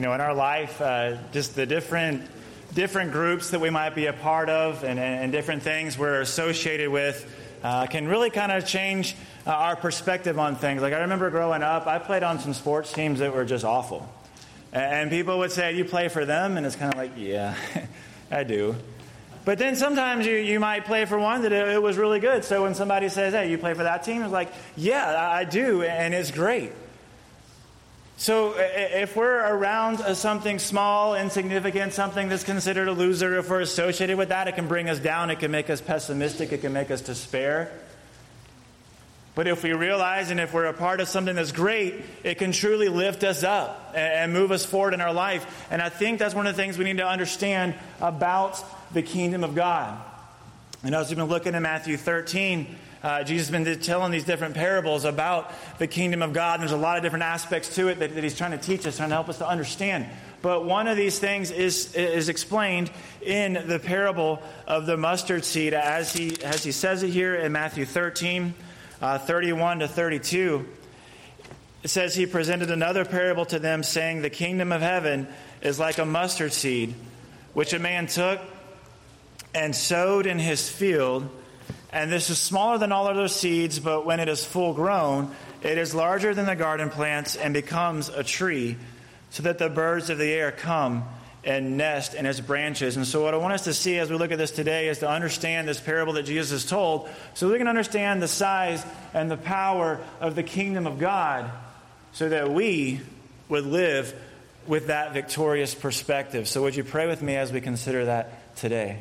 in our life, just the different groups that we might be a part of and different things we're associated with can really kind of change our perspective on things. Like I remember growing up, I played on some sports teams that were just awful. And people would say, you play for them? And it's kind of like, yeah, I do. But then sometimes you might play for one that it was really good. So when somebody says, hey, you play for that team? It's like, yeah, I do, and it's great. So if we're around something small, insignificant, something that's considered a loser, if we're associated with that, it can bring us down, it can make us pessimistic, it can make us despair. But if we realize and if we're a part of something that's great, it can truly lift us up and move us forward in our life. And I think that's one of the things we need to understand about the kingdom of God. And as we've been looking at Matthew 13, Jesus has been telling these different parables about the kingdom of God. And there's a lot of different aspects to it that he's trying to teach us, trying to help us to understand. But one of these things is explained in the parable of the mustard seed, as he says it here in Matthew 13, 31 to 32. It says, he presented another parable to them, saying, the kingdom of heaven is like a mustard seed, which a man took and sowed in his field. And this is smaller than all other seeds, but when it is full grown, it is larger than the garden plants and becomes a tree, so that the birds of the air come and nest in its branches. And so what I want us to see as we look at this today is to understand this parable that Jesus has told, so we can understand the size and the power of the kingdom of God, so that we would live with that victorious perspective. So would you pray with me as we consider that today?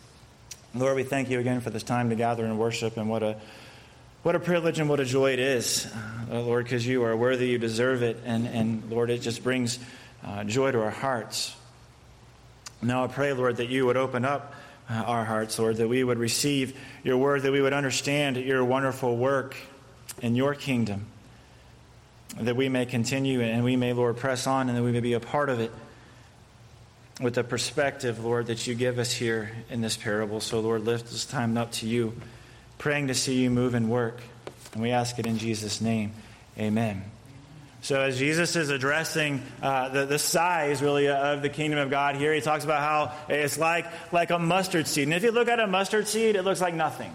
Lord, we thank you again for this time to gather and worship, and what a privilege and what a joy it is, Lord, because you are worthy, you deserve it, and Lord, it just brings joy to our hearts. Now I pray, Lord, that you would open up our hearts, Lord, that we would receive your word, that we would understand your wonderful work in your kingdom, that we may continue and we may, Lord, press on, and that we may be a part of it with the perspective, Lord, that you give us here in this parable. So, Lord, lift this time up to you, praying to see you move and work. And we ask it in Jesus' name. Amen. So as Jesus is addressing the size, really, of the kingdom of God here, he talks about how it's like a mustard seed. And if you look at a mustard seed, it looks like nothing.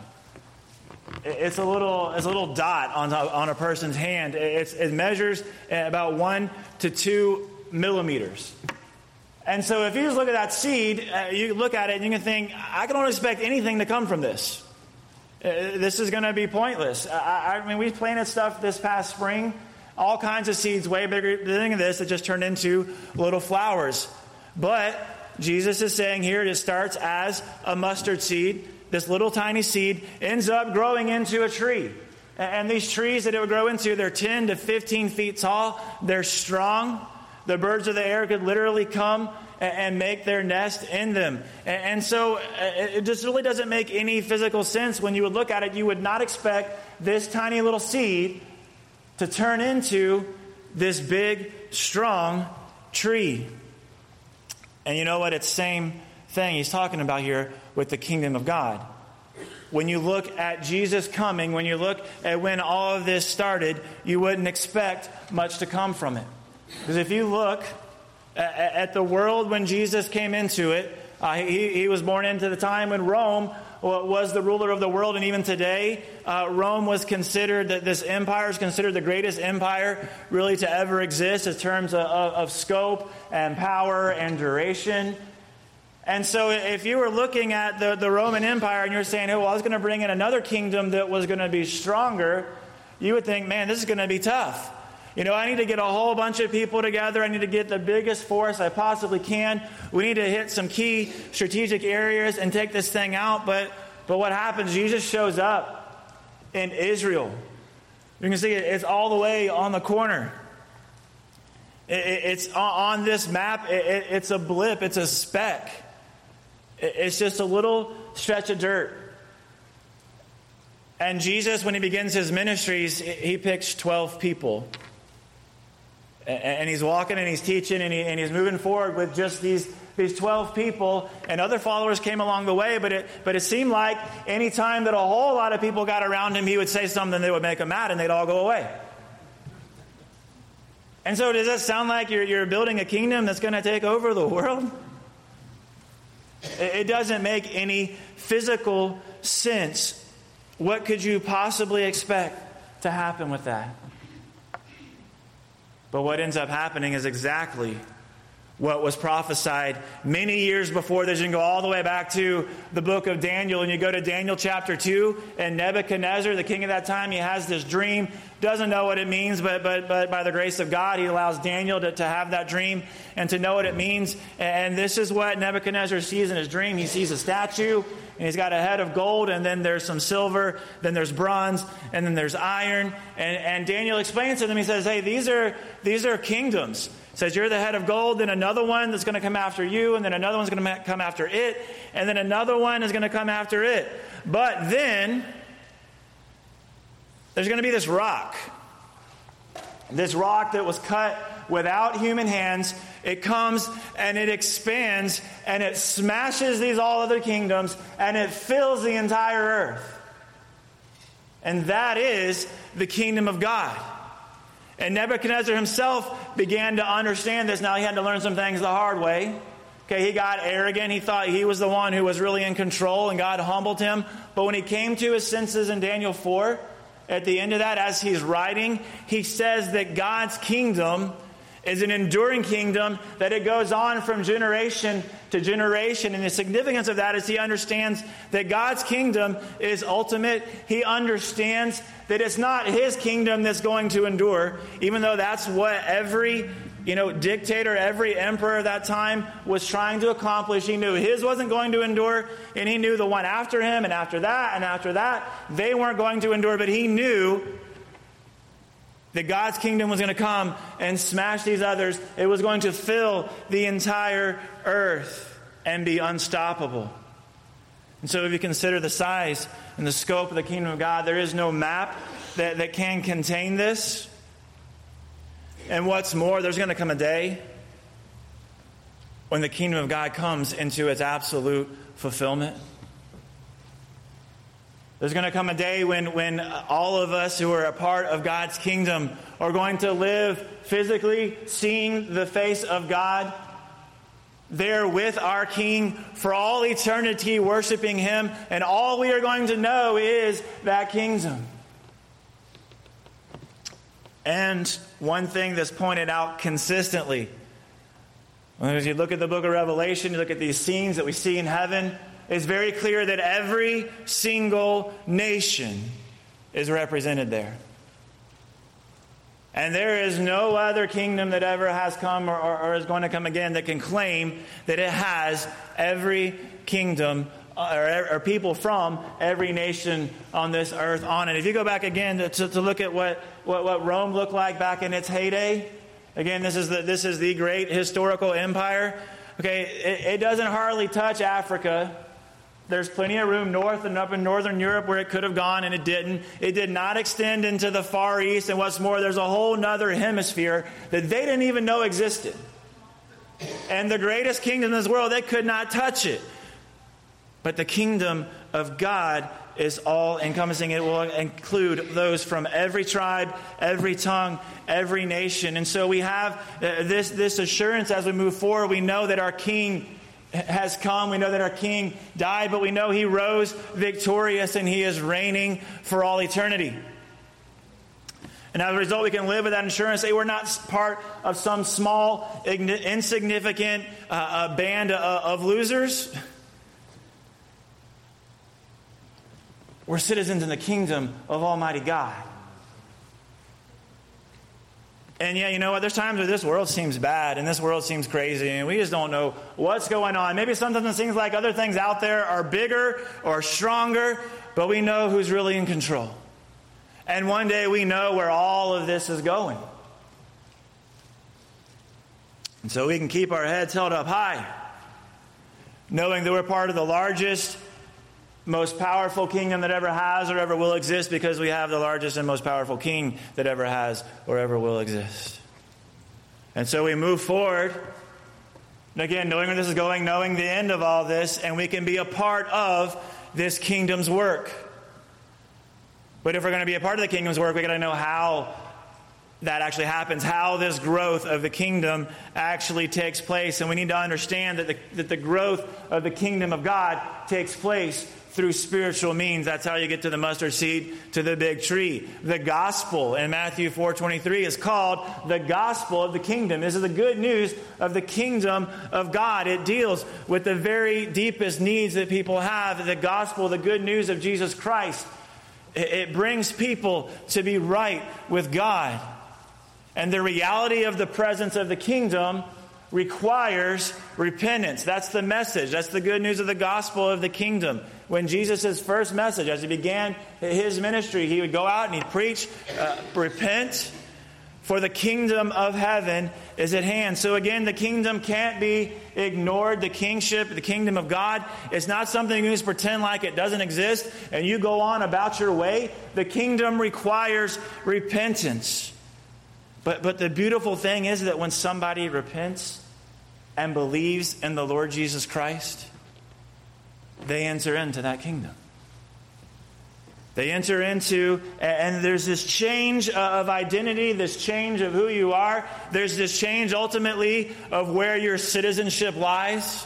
It's a little dot on a person's hand. It measures about 1 to 2 millimeters. And so if you just look at that seed, you look at it and you can think, I don't expect anything to come from this. This is going to be pointless. I mean, we planted stuff this past spring, all kinds of seeds way bigger than this that just turned into little flowers. But Jesus is saying here it starts as a mustard seed. This little tiny seed ends up growing into a tree. And these trees that it would grow into, they're 10 to 15 feet tall. They're strong. The birds of the air could literally come and make their nest in them. And so it just really doesn't make any physical sense. When you would look at it, you would not expect this tiny little seed to turn into this big, strong tree. And you know what? It's the same thing he's talking about here with the kingdom of God. When you look at Jesus coming, when you look at when all of this started, you wouldn't expect much to come from it. Because if you look at the world when Jesus came into it, he was born into the time when Rome was the ruler of the world. And even today, Rome was considered, that this empire is considered the greatest empire really to ever exist in terms of scope and power and duration. And so if you were looking at the Roman Empire and you're saying, oh, well, I was going to bring in another kingdom that was going to be stronger, you would think, man, this is going to be tough. I need to get a whole bunch of people together. I need to get the biggest force I possibly can. We need to hit some key strategic areas and take this thing out. But what happens? Jesus shows up in Israel. You can see it's all the way on the corner. It's on this map. It's a blip. It's a speck. It's just a little stretch of dirt. And Jesus, when he begins his ministries, he picks 12 people. And he's walking and he's teaching and he's moving forward with just these 12 people, and other followers came along the way, but it seemed like any time that a whole lot of people got around him, he would say something that would make them mad and they'd all go away. And so does that sound like you're building a kingdom that's going to take over the world? It doesn't make any physical sense. What could you possibly expect to happen with that? But what ends up happening is exactly what was prophesied many years before this. You can go all the way back to the book of Daniel, and you go to Daniel chapter 2, and Nebuchadnezzar, the king of that time, he has this dream, doesn't know what it means, but by the grace of God, he allows Daniel to have that dream and to know what it means. And this is what Nebuchadnezzar sees in his dream. He sees a statue, and he's got a head of gold, and then there's some silver, then there's bronze, and then there's iron. And Daniel explains to them, he says, hey, these are kingdoms. He says, you're the head of gold, then another one that's going to come after you, and then another one's going to come after it, and then another one is going to come after it. But then there's going to be this rock that was cut without human hands. It comes and it expands and it smashes these all other kingdoms and it fills the entire earth. And that is the kingdom of God. And Nebuchadnezzar himself began to understand this. Now he had to learn some things the hard way. Okay, he got arrogant. He thought he was the one who was really in control, and God humbled him. But when he came to his senses in Daniel 4, at the end of that, as he's writing, he says that God's kingdom is an enduring kingdom, that it goes on from generation to generation. And the significance of that is he understands that God's kingdom is ultimate. He understands that it's not his kingdom that's going to endure, even though that's what every dictator, every emperor of that time was trying to accomplish. He knew his wasn't going to endure, and he knew the one after him and after that and after that, they weren't going to endure, but he knew that God's kingdom was going to come and smash these others. It was going to fill the entire earth and be unstoppable. And so if you consider the size and the scope of the kingdom of God, there is no map that can contain this. And what's more, there's going to come a day when the kingdom of God comes into its absolute fulfillment. There's going to come a day when all of us who are a part of God's kingdom are going to live physically, seeing the face of God, there with our King for all eternity, worshiping Him, and all we are going to know is that kingdom. And one thing that's pointed out consistently, as you look at the book of Revelation, you look at these scenes that we see in heaven, it's very clear that every single nation is represented there. And there is no other kingdom that ever has come or is going to come again that can claim that it has every kingdom or people from every nation on this earth on it. If you go back again to look at what Rome looked like back in its heyday, again, this is the great historical empire. Okay, it doesn't hardly touch Africa. There's plenty of room north and up in northern Europe where it could have gone, and it didn't. It did not extend into the Far East, and what's more, there's a whole nother hemisphere that they didn't even know existed. And the greatest kingdom in this world, they could not touch it. But the kingdom of God is all encompassing. It will include those from every tribe, every tongue, every nation. And so we have this assurance as we move forward. We know that our King has come. We know that our King died, but we know He rose victorious and He is reigning for all eternity. And as a result, we can live with that assurance that we're not part of some small, insignificant band of losers. We're citizens in the kingdom of Almighty God. And yeah, you know what? There's times where this world seems bad and this world seems crazy and we just don't know what's going on. Maybe sometimes it seems like other things out there are bigger or stronger, but we know who's really in control. And one day we know where all of this is going. And so we can keep our heads held up high, knowing that we're part of the largest, most powerful kingdom that ever has or ever will exist, because we have the largest and most powerful king that ever has or ever will exist. And so we move forward, and again, knowing where this is going, knowing the end of all this, and we can be a part of this kingdom's work. But if we're going to be a part of the kingdom's work, we've got to know how that actually happens, how this growth of the kingdom actually takes place. And we need to understand that the growth of the kingdom of God takes place through spiritual means. That's how you get to the mustard seed, to the big tree. The gospel in Matthew 4:23 is called the gospel of the kingdom. This is the good news of the kingdom of God. It deals with the very deepest needs that people have. The gospel, the good news of Jesus Christ. It brings people to be right with God. And the reality of the presence of the kingdom requires repentance. That's the message. That's the good news of the gospel of the kingdom. When Jesus' first message, as he began his ministry, he would go out and he'd preach, repent, for the kingdom of heaven is at hand. So again, the kingdom can't be ignored. The kingship, the kingdom of God, is not something you can just pretend like it doesn't exist and you go on about your way. The kingdom requires repentance. But the beautiful thing is that when somebody repents and believes in the Lord Jesus Christ, they enter into that kingdom. They enter into, and there's this change of identity, this change of who you are. There's this change ultimately of where your citizenship lies.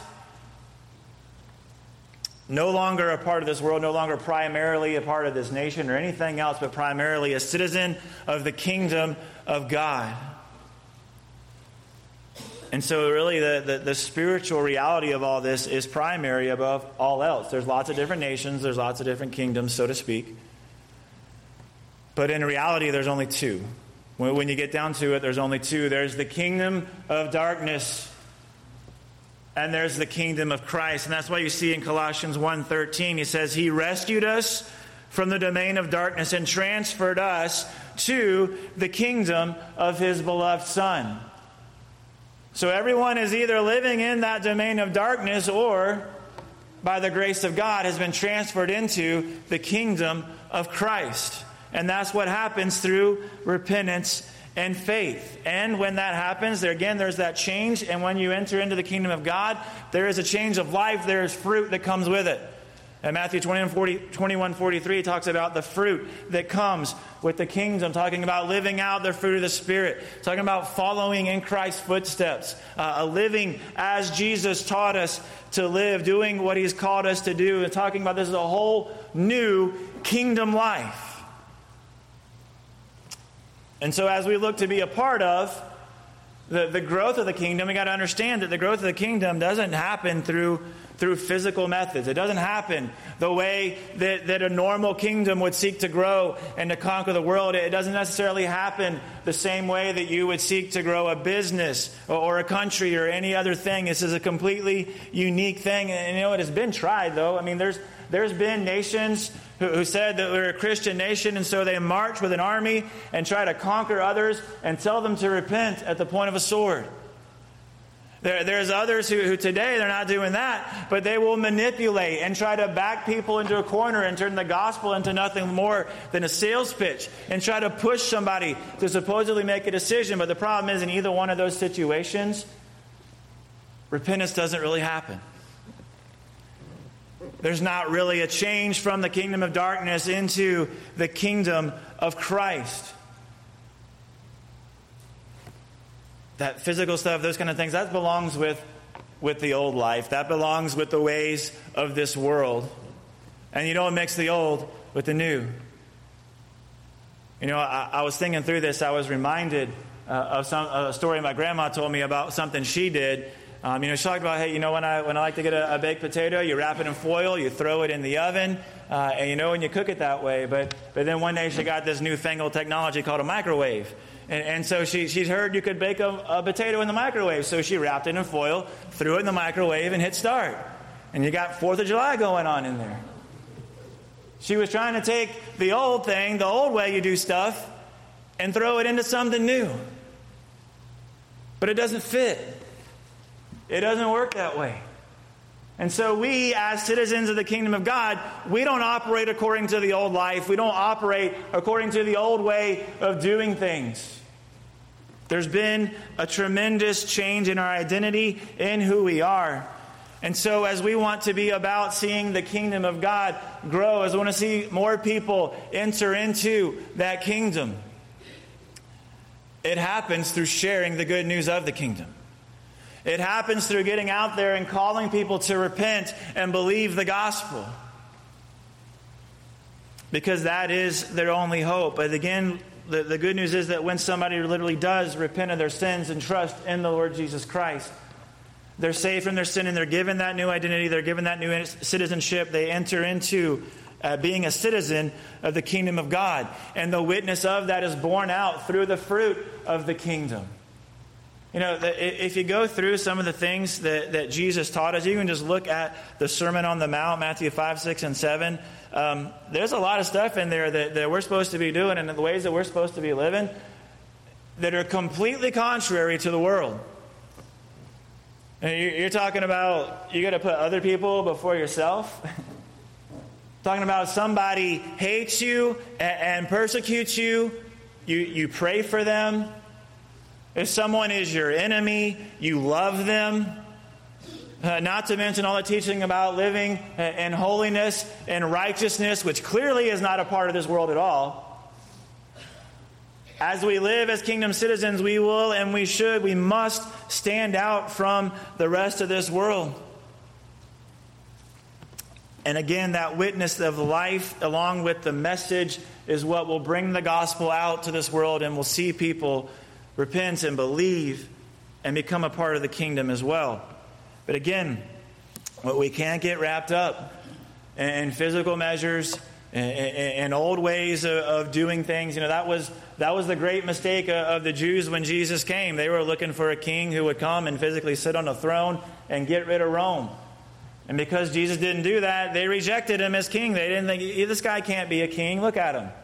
No longer a part of this world, no longer primarily a part of this nation or anything else, but primarily a citizen of the kingdom of God. And so really the spiritual reality of all this is primary above all else. There's lots of different nations, there's lots of different kingdoms, so to speak. But in reality, there's only two. When you get down to it, there's only two. There's the kingdom of darkness, and there's the kingdom of Christ. And that's why you see in Colossians 1:13, he says, he rescued us from the domain of darkness and transferred us to the kingdom of his beloved Son. So everyone is either living in that domain of darkness or, by the grace of God, has been transferred into the kingdom of Christ. And that's what happens through repentance and faith. And when that happens, there's that change. And when you enter into the kingdom of God, there is a change of life. There is fruit that comes with it. And Matthew 21:43 talks about the fruit that comes with the kingdom, talking about living out the fruit of the Spirit, talking about following in Christ's footsteps, living as Jesus taught us to live, doing what he's called us to do, and talking about this is a whole new kingdom life. And so as we look to be a part of the growth of the kingdom, we got to understand that the growth of the kingdom doesn't happen through physical methods. It doesn't happen the way that a normal kingdom would seek to grow and to conquer the world. It doesn't necessarily happen the same way that you would seek to grow a business or a country or any other thing. This is a completely unique thing. And it has been tried, though. I mean, there's been nations who said that we're a Christian nation, and so they march with an army and try to conquer others and tell them to repent at the point of a sword. There's others who today they're not doing that, but they will manipulate and try to back people into a corner and turn the gospel into nothing more than a sales pitch and try to push somebody to supposedly make a decision. But the problem is, in either one of those situations, repentance doesn't really happen. There's not really a change from the kingdom of darkness into the kingdom of Christ. That physical stuff, those kind of things, that belongs with the old life. That belongs with the ways of this world. And you don't mix the old with the new. You know, I was thinking through this. I was reminded of a story my grandma told me about something she did. She talked about, hey, when I like to get a baked potato, you wrap it in foil, you throw it in the oven, and you cook it that way. But then one day she got this newfangled technology called a microwave. And so she's heard you could bake a potato in the microwave. So she wrapped it in foil, threw it in the microwave, and hit start. And you got 4th of July going on in there. She was trying to take the old thing, the old way you do stuff, and throw it into something new. But it doesn't fit. It doesn't work that way. And so we, as citizens of the kingdom of God, we don't operate according to the old life. We don't operate according to the old way of doing things. There's been a tremendous change in our identity, in who we are. And so as we want to be about seeing the kingdom of God grow, as we want to see more people enter into that kingdom, It happens through sharing the good news of the kingdom. It happens through getting out there and calling people to repent and believe the gospel. Because that is their only hope. But again, the good news is that when somebody literally does repent of their sins and trust in the Lord Jesus Christ, they're saved from their sin and they're given that new identity. They're given that new citizenship. They enter into being a citizen of the kingdom of God. And the witness of that is borne out through the fruit of the kingdom. You know, if you go through some of the things that Jesus taught us, you can just look at the Sermon on the Mount, Matthew 5, 6, and 7. There's a lot of stuff in there that we're supposed to be doing and the ways that we're supposed to be living that are completely contrary to the world. And you're talking about you got to put other people before yourself. Talking about somebody hates you and persecutes you. You pray for them. If someone is your enemy, you love them. Not to mention all the teaching about living in holiness and righteousness, which clearly is not a part of this world at all. As we live as kingdom citizens, we will and we should, we must stand out from the rest of this world. And again, that witness of life along with the message is what will bring the gospel out to this world, and we'll see people repent and believe and become a part of the kingdom as well. But again, what we can't get wrapped up in physical measures and old ways of doing things. You know, that was the great mistake of the Jews when Jesus came. They were looking for a king who would come and physically sit on a throne and get rid of Rome. And because Jesus didn't do that, they rejected him as king. They didn't think, this guy can't be a king. Look at him.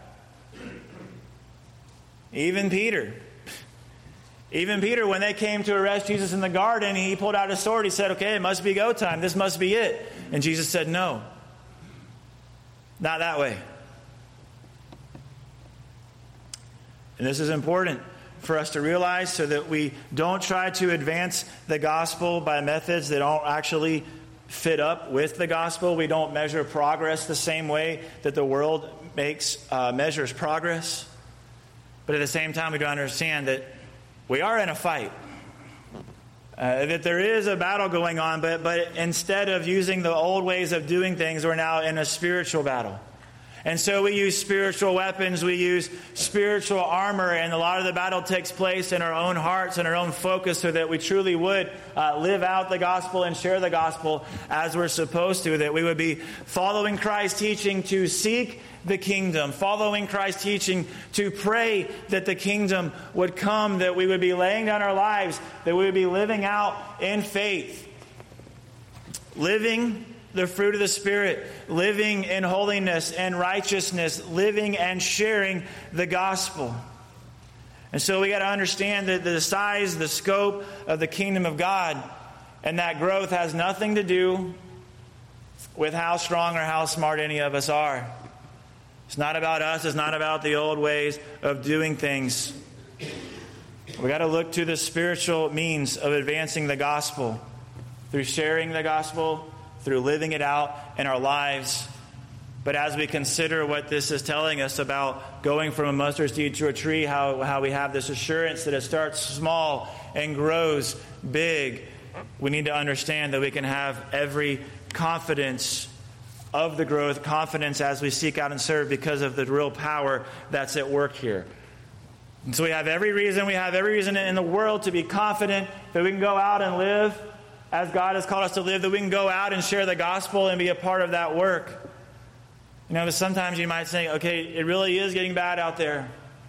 Even Peter, when they came to arrest Jesus in the garden, he pulled out his sword. He said, okay, it must be go time. This must be it. And Jesus said, no, not that way. And this is important for us to realize so that we don't try to advance the gospel by methods that don't actually fit up with the gospel. We don't measure progress the same way that the world measures progress. But at the same time, we do understand that we are in a fight. That there is a battle going on, but instead of using the old ways of doing things, we're now in a spiritual battle. And so we use spiritual weapons, we use spiritual armor, and a lot of the battle takes place in our own hearts and our own focus so that we truly would live out the gospel and share the gospel as we're supposed to, that we would be following Christ's teaching to seek the kingdom, following Christ's teaching to pray that the kingdom would come, that we would be laying down our lives, that we would be living out in faith, living the fruit of the Spirit, living in holiness and righteousness, living and sharing the gospel. And so we got to understand that the size, the scope of the kingdom of God and that growth has nothing to do with how strong or how smart any of us are. It's not about us. It's not about the old ways of doing things. We got to look to the spiritual means of advancing the gospel through sharing the gospel, through living it out in our lives. But as we consider what this is telling us about going from a mustard seed to a tree, how we have this assurance that it starts small and grows big, we need to understand that we can have every confidence of the growth, confidence as we seek out and serve because of the real power that's at work here. And so we have every reason in the world to be confident that we can go out and live as God has called us to live, that we can go out and share the gospel and be a part of that work. You know, sometimes you might say, okay, it really is getting bad out there.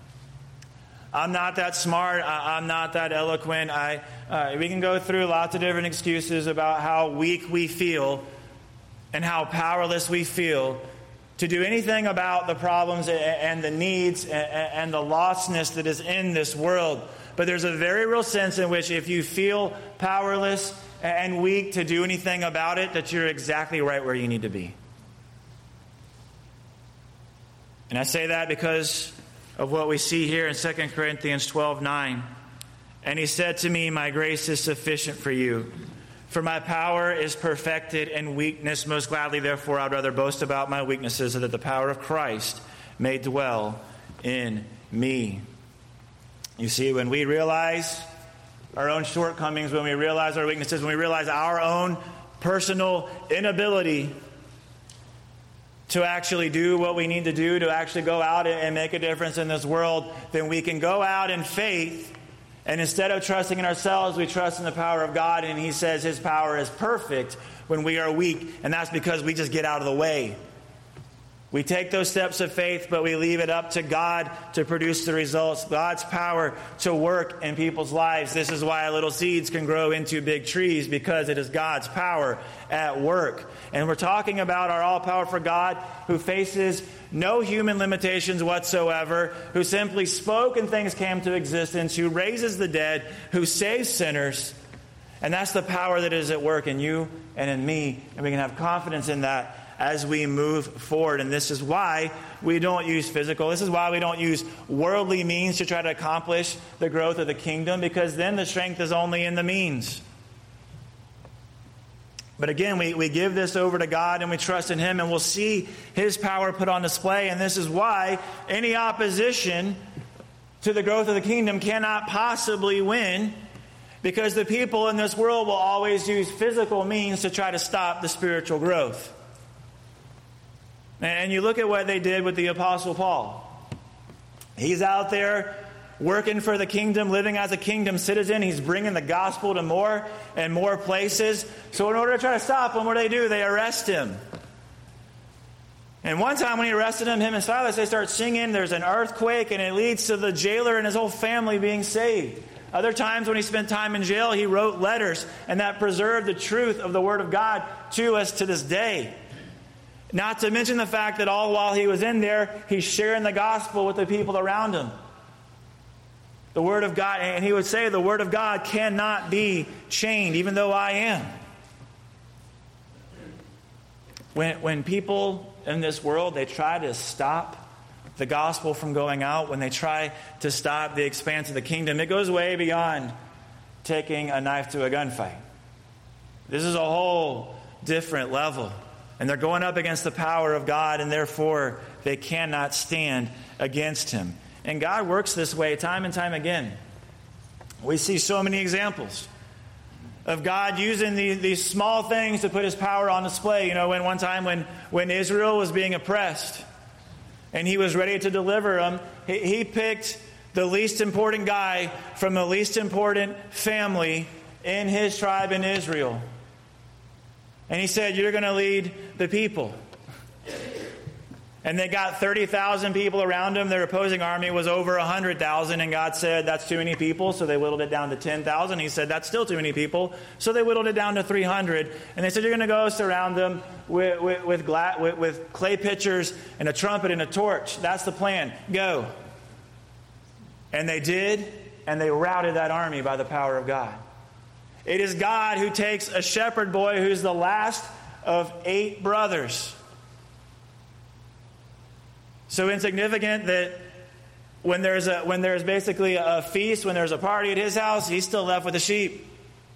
I'm not that smart. I'm not that eloquent. We can go through lots of different excuses about how weak we feel and how powerless we feel to do anything about the problems and the needs and the lostness that is in this world. But there's a very real sense in which if you feel powerless and weak to do anything about it, that you're exactly right where you need to be. And I say that because of what we see here in 2 Corinthians 12:9. And he said to me, my grace is sufficient for you, for my power is perfected in weakness. Most gladly, therefore, I'd rather boast about my weaknesses, so that the power of Christ may dwell in me. You see, when we realize our own shortcomings, when we realize our weaknesses, when we realize our own personal inability to actually do what we need to do, to actually go out and make a difference in this world, then we can go out in faith. And instead of trusting in ourselves, we trust in the power of God. And he says his power is perfect when we are weak. And that's because we just get out of the way. We take those steps of faith, but we leave it up to God to produce the results. God's power to work in people's lives. This is why little seeds can grow into big trees, because it is God's power at work. And we're talking about our all-powerful God who faces no human limitations whatsoever, who simply spoke and things came to existence, who raises the dead, who saves sinners. And that's the power that is at work in you and in me. And we can have confidence in that as we move forward. And this is why we don't use physical. This is why we don't use worldly means to try to accomplish the growth of the kingdom, because then the strength is only in the means. But again, we give this over to God and we trust in him, and we'll see his power put on display. And this is why any opposition to the growth of the kingdom cannot possibly win, because the people in this world will always use physical means to try to stop the spiritual growth. And you look at what they did with the Apostle Paul. He's out there working for the kingdom, living as a kingdom citizen. He's bringing the gospel to more and more places. So in order to try to stop him, what do? They arrest him. And one time when he arrested him and Silas, they start singing. There's an earthquake, and it leads to the jailer and his whole family being saved. Other times when he spent time in jail, he wrote letters, and that preserved the truth of the Word of God to us to this day. Not to mention the fact that all while he was in there, he's sharing the gospel with the people around him. The Word of God, and he would say, the Word of God cannot be chained, even though I am. When people in this world, they try to stop the gospel from going out, when they try to stop the expanse of the kingdom, it goes way beyond taking a knife to a gunfight. This is a whole different level. And they're going up against the power of God, and therefore they cannot stand against him. And God works this way time and time again. We see so many examples of God using these small things to put his power on display. You know, one time when Israel was being oppressed and he was ready to deliver them, he picked the least important guy from the least important family in his tribe in Israel. And he said, you're going to lead the people. And they got 30,000 people around him. Their opposing army was over 100,000. And God said, that's too many people. So they whittled it down to 10,000. He said, that's still too many people. So they whittled it down to 300. And they said, you're going to go surround them with clay pitchers and a trumpet and a torch. That's the plan. Go. And they did. And they routed that army by the power of God. It is God who takes a shepherd boy who's the last of 8 brothers. So insignificant that when there's basically a feast, when there's a party at his house, he's still left with the sheep.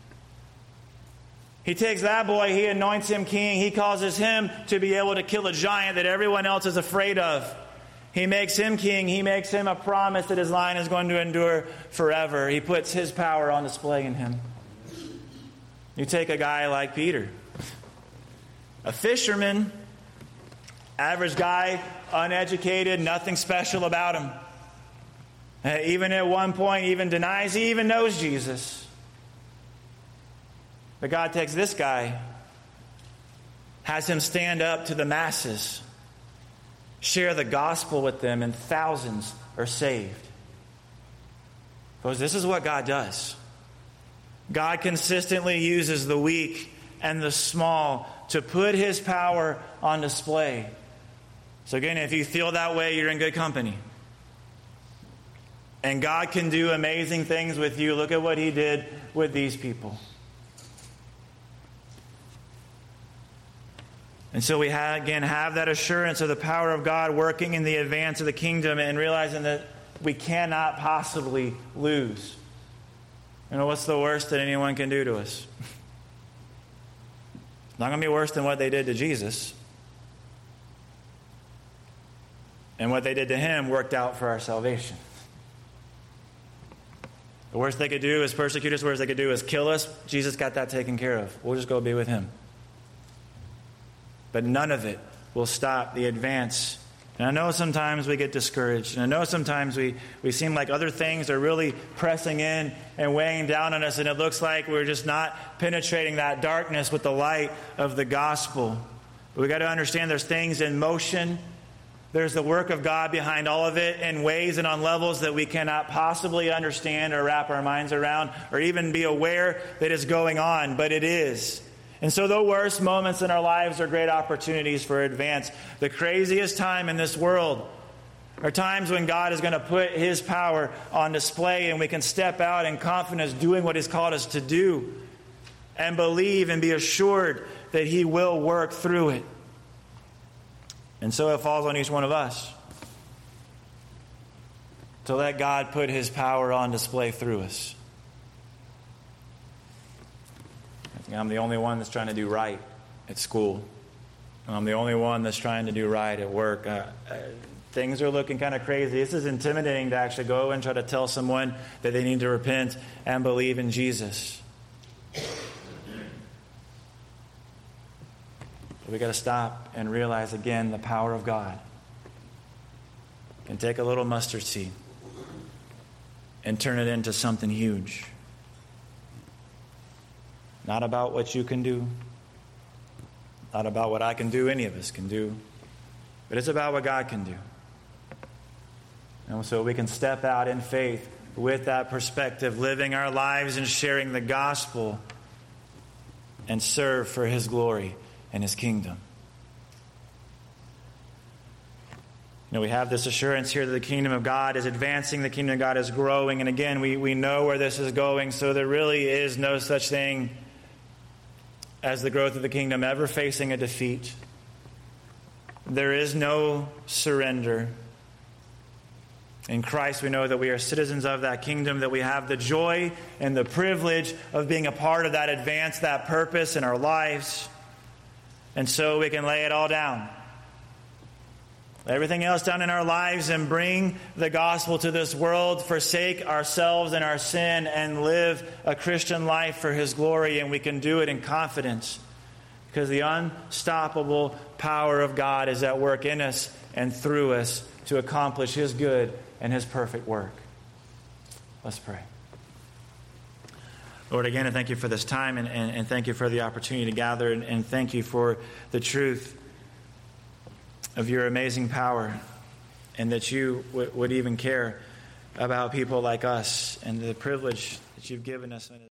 He takes that boy, he anoints him king, he causes him to be able to kill a giant that everyone else is afraid of. He makes him king, he makes him a promise that his line is going to endure forever. He puts his power on display in him. You take a guy like Peter, a fisherman, average guy, uneducated, nothing special about him. Even at one point, even denies he even knows Jesus. But God takes this guy, has him stand up to the masses, share the gospel with them, and thousands are saved. Because this is what God does. God consistently uses the weak and the small to put his power on display. So again, if you feel that way, you're in good company. And God can do amazing things with you. Look at what he did with these people. And so we have that assurance of the power of God working in the advance of the kingdom, and realizing that we cannot possibly lose. You know, what's the worst that anyone can do to us? It's not going to be worse than what they did to Jesus. And what they did to him worked out for our salvation. The worst they could do is persecute us. The worst they could do is kill us. Jesus got that taken care of. We'll just go be with him. But none of it will stop the advance. And I know sometimes we get discouraged. And I know sometimes we seem like other things are really pressing in and weighing down on us. And it looks like we're just not penetrating that darkness with the light of the gospel. But we got to understand there's things in motion. There's the work of God behind all of it in ways and on levels that we cannot possibly understand or wrap our minds around or even be aware that is going on. But it is. And so the worst moments in our lives are great opportunities for advance. The craziest time in this world are times when God is going to put his power on display and we can step out in confidence doing what he's called us to do and believe and be assured that he will work through it. And so it falls on each one of us to let God put his power on display through us. I'm the only one that's trying to do right at school. I'm the only one that's trying to do right at work. Things are looking kind of crazy. This is intimidating to actually go and try to tell someone that they need to repent and believe in Jesus. But we got to stop and realize again the power of God. And take a little mustard seed and turn it into something huge. Not about what you can do. Not about what I can do, any of us can do. But it's about what God can do. And so we can step out in faith with that perspective, living our lives and sharing the gospel and serve for his glory and his kingdom. We have this assurance here that the kingdom of God is advancing, the kingdom of God is growing. And again, we know where this is going, so there really is no such thing as the growth of the kingdom ever facing a defeat. There is no surrender. In Christ, we know that we are citizens of that kingdom, that we have the joy and the privilege of being a part of that advance, that purpose in our lives. And so we can lay it all down. Lay everything else down in our lives and bring the gospel to this world, forsake ourselves and our sin, and live a Christian life for his glory. And we can do it in confidence because the unstoppable power of God is at work in us and through us to accomplish his good and his perfect work. Let's pray. Lord, again, I thank you for this time and thank you for the opportunity to gather and thank you for the truth of your amazing power and that you would even care about people like us and the privilege that you've given us.